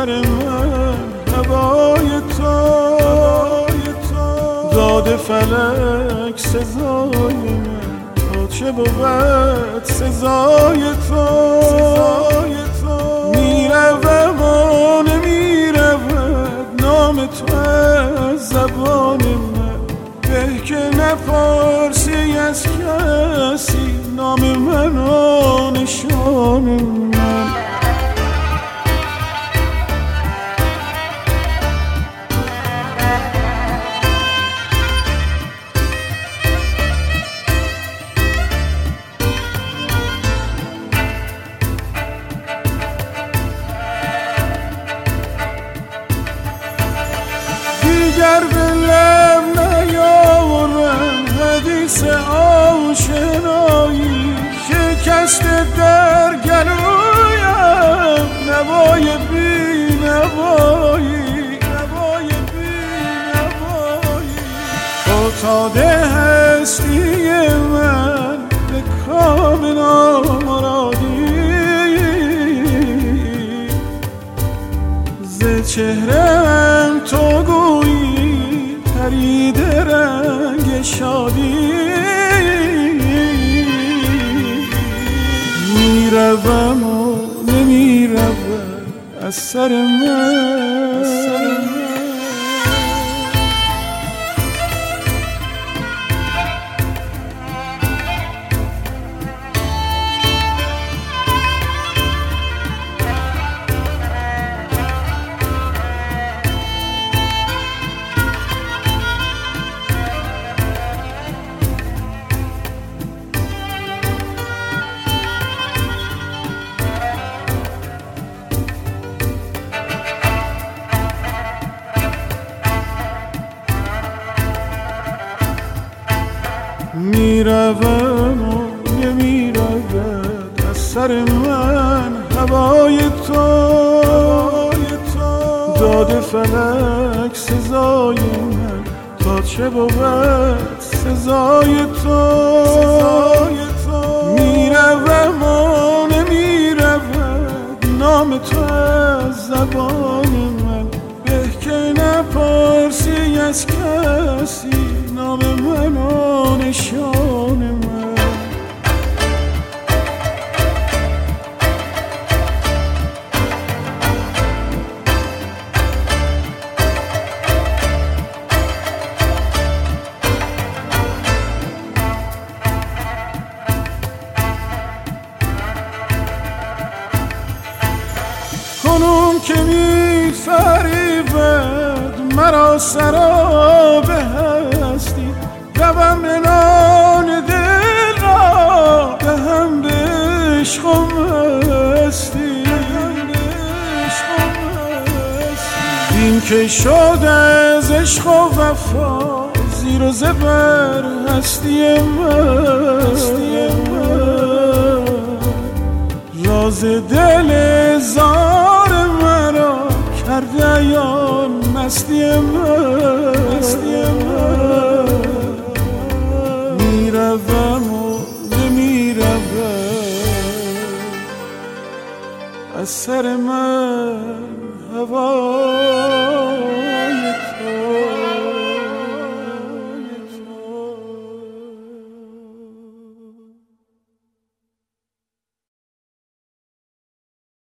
سر من هوای تو، داد فلک سزای من، تا چه بود سزای تو. میروم و نمیرود نام تو از زبان من، به که نپرسی از کسی نام من و نشان من. دیگر به لب نیاورم حدیث آشنایی، شکست در گلویم نوای بی نوایی، فتاده هستی من به کام نامرادی، ز چهره‌ام تو گویی پریده رنگ شادی. میروم و نمیروم از سر من. میروم و نمیرود از سر من هوای تو، داد فلک سزای من، تا چه بود سزای تو. میروم و نمیرود نام تو از زبان من، به که نپرسی از کسی نام من و نشان من. کنون که می فریبد مرا سراب هستی، روم عنان دل را دهم به عشق و مستی. این که شد از عشق و وفا زیر و زبر هستی من، راز دل زار مرا کرده عیان مستی من.